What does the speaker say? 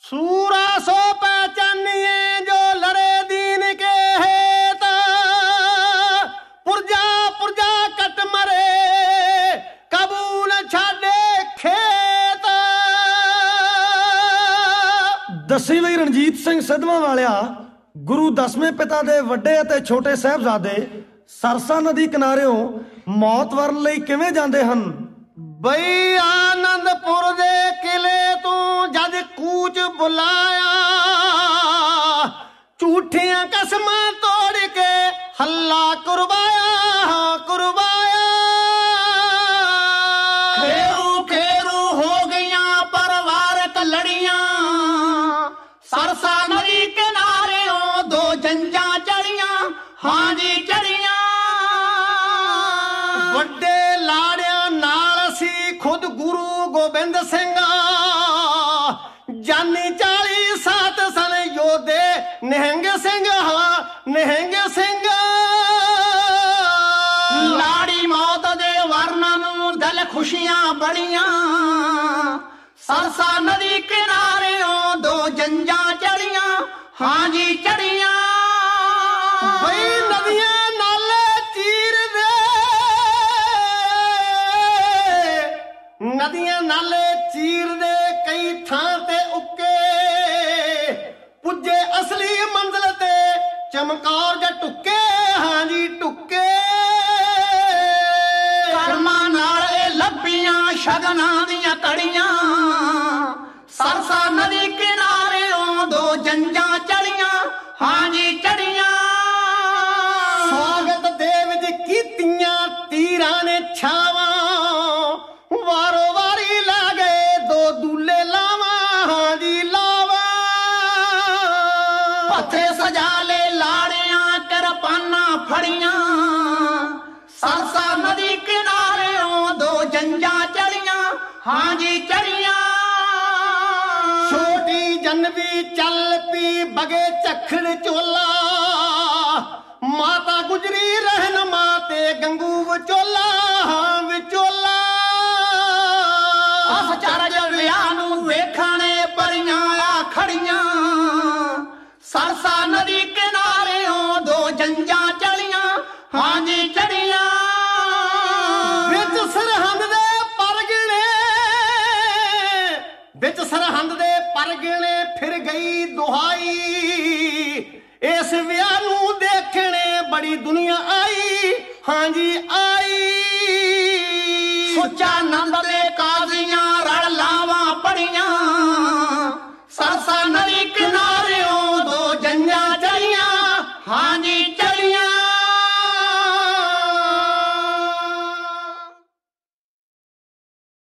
सूरा सो पहचानिए जो लड़े दीन के हेत, पुरजा पुरजा कट मरे कबूल छाडे खेत। दसी बई रणजीत सिंह सिद्धवां वालिया गुरु दसवें पिता दे वड्डे अते छोटे साहिबजादे सरसा नदी किनारियों मौत वरण लई किवें जांदे हन। बई आनंदपुर दे किले तू जद कूच बुलाया, झूठियां कसमां तोड़ के हल्ला करवाया करवाया। खेरू खेरू हो गईया परिवारक लड़ियां, सरसा नदी किनारे दो जंजा चढ़ियां, हाँ जी चढ़ियां। वड्डे लाड़ियां नाल सी खुद गुरु गोबिंद सिंह, जानी 40 सात सन योधे निहंग सिंह, हाँ निहंग सिंह। लाड़ी मौत दे वर्णन दल खुशियां बड़ियां, सरसा नदी किनारे दो जंजा चढ़ियां, हाँ जी चढ़ियां। बई नदियां नाले चीर दे, नदियां नाले चीर दे कई थां ते उके, पुजे असली मंजिल ते चमकौर जे टुके, हाँ जी टुके। कर्मा नाल लब्बियां शगनां दियां कड़ियां, सरसा नदी किनारे दो जंजा चढ़ियां, हाँ जी चढ़ियां। स्वागत देव जी कीतियां तीरां ने छावां, वारो वारी ला गए दो दूल्हे लावा, हाँ जी लावा। पथे सजा ले लाड़ियां करपाना फड़ियां, सरसा नदी किनारे दो जंजा चढ़ियां, हाँ जी चढ़ियां। छोटी जनवी चल पी बगे चखड़ चोला, माता गुजरी रहन माते गंगू विचोला, हाँ विचोला। अस चरज विआह नूं वेखणे परियां आ खड़ियां, सरसा नदी किनारे दो जंजा चढ़ियां, हाँ जी चढ़ियां। विच सरहंद दे परगणे, विच सरहंद दे परगणे फिर गई दुहाई, इस विआह नूं देखणे बड़ी दुनिया आई, हाँ जी आई। सुच्चा नंद दे काजियां रल लावां पड़ियां,